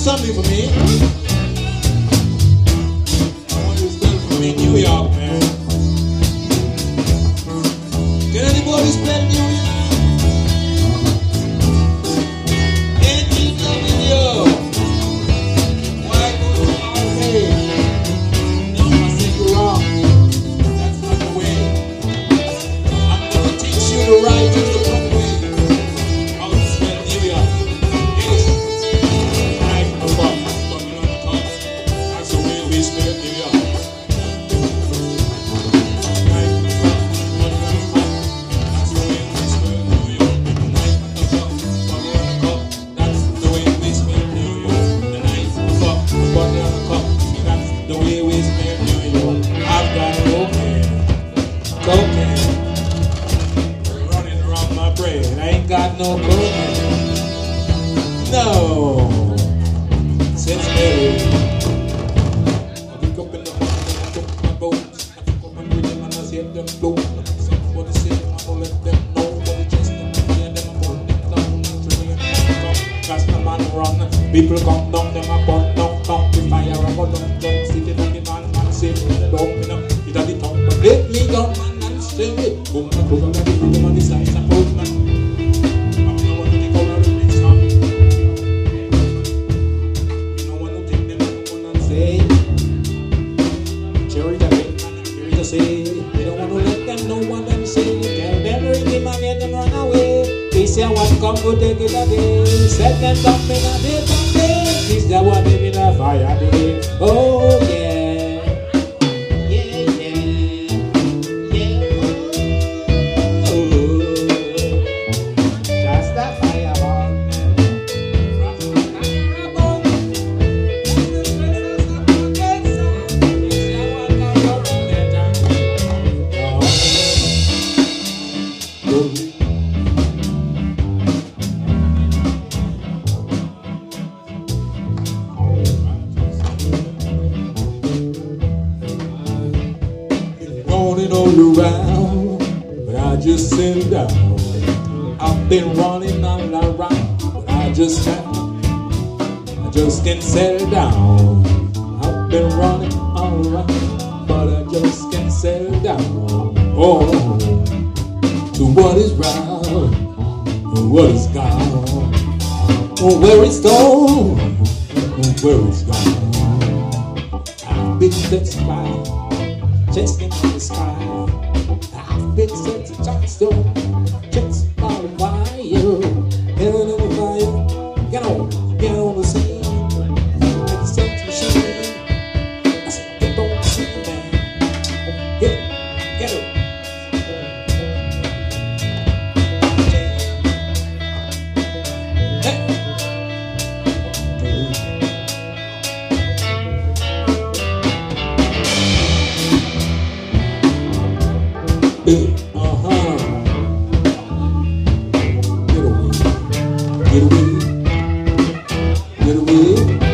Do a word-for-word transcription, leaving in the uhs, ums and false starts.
something for me. I want you to spell for me New York, man. Can anybody spell New York? N E W. Why go to R A? No, I said you're wrong. That's not the way. I'm going to teach you the right and the proper way. How to spell New York. Yes. Right from the bottom, coming on the top. That's the way we spell New York. Right from the top, coming on the top. That's the way we spell New York. Right from the top, coming on the top. That's the way we spell New York. The night from the top, coming on the top. That's the way we spell New York. I've got cocaine, cocaine running around my brain. I ain't got no cocaine. No. Since Mary, I wake up in the morning and I took my bones. I took up my rhythm and I see them blow. Somebody say I don't let them know, but it's just them and them I burn them down. Naturally and come, cast the man run. People come down, them I burn down, down. The fire I go down, down. Sitting on the man, man sitting in the dog, you know. It had the tongue, but lately down, man, and still it. Boom, I go down the rhythm on the side, I put man. I'm the one to take out of the next song. You know what to take them and go and say. Cherry the big man and Cherry the say. They don't want to let them know what them say. Tell them ring him and let them run away. They say one come to take it again. Set them down in a day from day. This the one them in a fire day. Oh yeah. Yeah, yeah. Yeah. Oh. Just a fireball. Running all around, but I just sit down. I've been running all around, but I just can't. I just can't settle down. I've been running all around, but I just can't settle down. Oh, to what is round, what is gone, oh, where it's gone, where it's gone. I've been touched by. Chasing in the sky, I've been set to touchstone, chased by the wire, get on the fire, get on, get on the scene, get the sex machine. I said, get on the scene, man, get, get it. Uh-huh. Get away, get away, get away.